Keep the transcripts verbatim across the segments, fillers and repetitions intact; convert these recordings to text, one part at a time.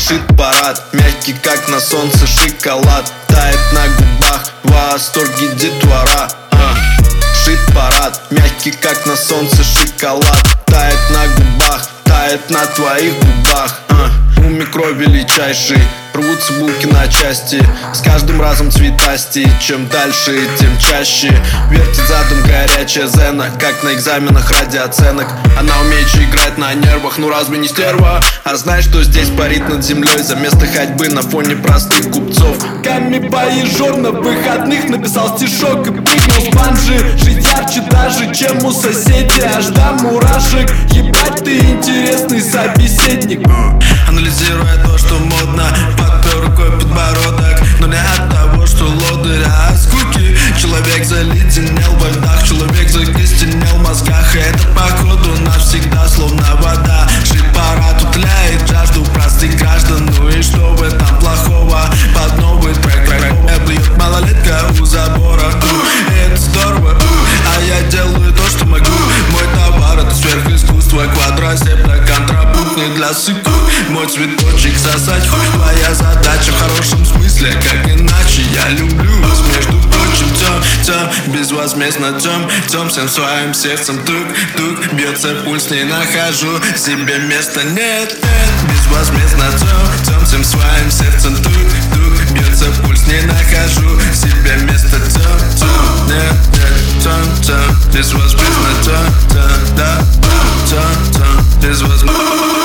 Шит-парад, мягкий как на солнце шоколад, тает на губах, в восторге детвора. а. Шит-парад, мягкий как на солнце шоколад, тает на губах, тает на твоих губах. а. Уми кровь величайший, рвутся булки на части, с каждым разом цветастей. Чем дальше, тем чаще вертит задом горячая зена, как на экзаменах ради оценок. Она умеет же играть на нервах, ну разве не стерва? А знаешь, что здесь парит над землей за место ходьбы на фоне простых купцов? Камни-боежор на выходных написал стишок и прыгнул с банджи. Жить ярче даже, чем у соседей, аж до мурашек. Ебать, ты интересный собеседник. Анализируя то, что модно, подпер рукой подбородок. Но не от того, что лодырь, а от скуки. Человек заледенел во льдах, человек закостенел в мозгах. И это походу навсегда, словно вода. Шит-парад утоляет жажду простых граждан. Ну и что в этом плохого? Под новый трек блюет малолетка у забора. И это здорово, а я делаю то, что могу. Мой товар — это сверхискусство, квадросепта, контрапункт не для сыку. Мой цветочек сосать хуй, твоя задача в хорошем смысле, как иначе. Я люблю вас, между прочим, тем, тем, безвозмездно тем, тем, всем своим сердцем тук-тук, бьется пульс, не нахожу себе места, нет, нет. Безвозмездно тем, тем, всем своим сердцем тук-тук, бьется пульс, не нахожу себе места, тем, тем, нет, нет, тем, тем, безвозмездно тем, тем, да, тем, тем, безвозмездно.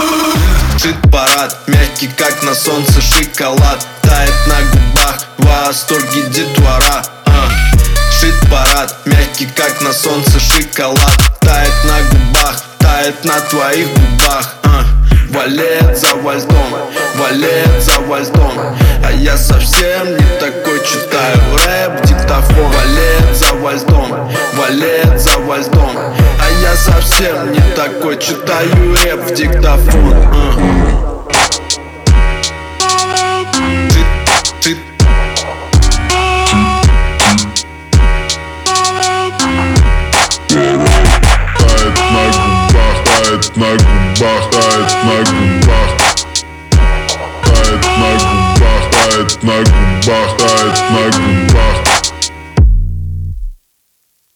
Шит-парад, мягкий как на солнце шоколад, тает на губах, в восторге детвора. а. Шит-парад, мягкий как на солнце шоколад, тает на губах, тает на твоих губах. а. Валет за вальдом, валет за вальдом, а я совсем не такой, читаю рэп в диктофон. Валет за вальдом, валет за вальдом, а я совсем не такой, читаю рэп в диктофон. а. На губах, тает на губах, тает на губах, тает на губах, тает на губах.